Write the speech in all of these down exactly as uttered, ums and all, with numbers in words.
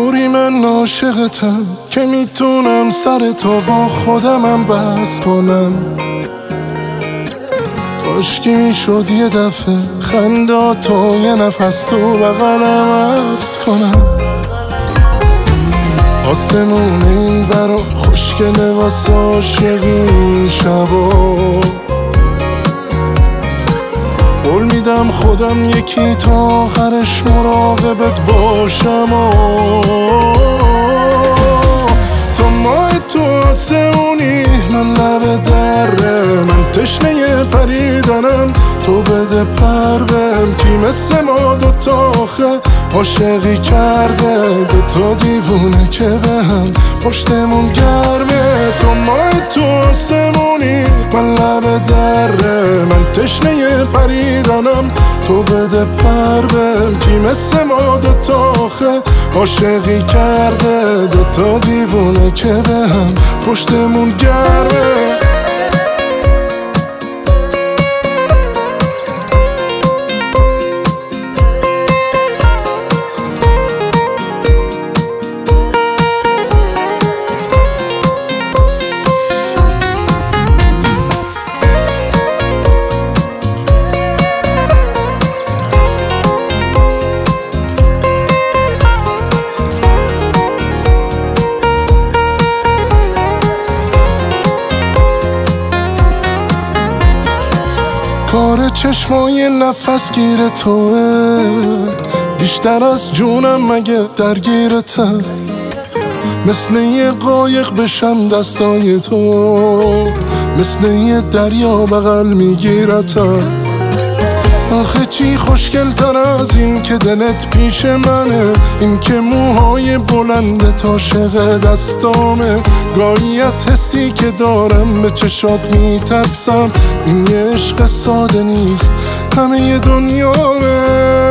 طوری من عاشقتم که میتونم سر تو با خودمم بس کنم. کاشکی میشد یه دفعه خنداتو یه نفس تو بغلم حبس کنم. آسمون این برا خوشگله واسه عاشقین شبا. قول میدم خودم یکی تا آخرش مراقبت باشم و تا ماه تو آسمونی من لب دره. من تشنه پریدنم تو بده پروم کی مثل ما دوتا آخه عاشقی کرده. دوتا دیوونه که به هم پشتمون گرمه. تو ماه تو آسمونی من لب دره. من تشنه پریدنم تو بده پروم کی مثل ما دوتا آخه عاشقی کرده. دوتا دیوونه که به هم پشتمون گرمه. کار چشمای نفس گیر توه. بیشتر از جونم مگه درگیرتم. مثل یه قایق بشم دستای تو. مثل یه دریا بغل میگیرتم. آخه چی خوشگل تر از این که دلت پیش منه. این که موهای بلند عاشق دستامه. گاهی از حسی که دارم به چشات میترسم. این یه عشق ساده نیست همه ی دنیامه.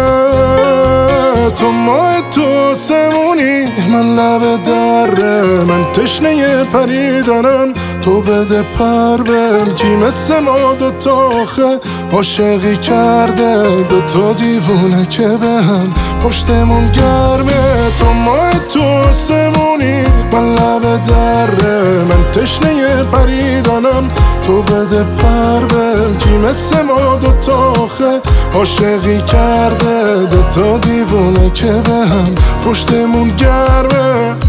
تو ماه تو آسمونی من لب دره. من تشنه پریدنم تو بده پروم کی مثل ما دوتا آخه عاشقی کرده. دوتا دیوونه که به هم پشتمون گرمه. تو ماه تو آسمونی من لب دره. من تشنه پریدنم تو بده پروم کی مثل ما دوتا آخه عاشقی کرده. دوتا دیوونه که به هم پشتمون گرمه.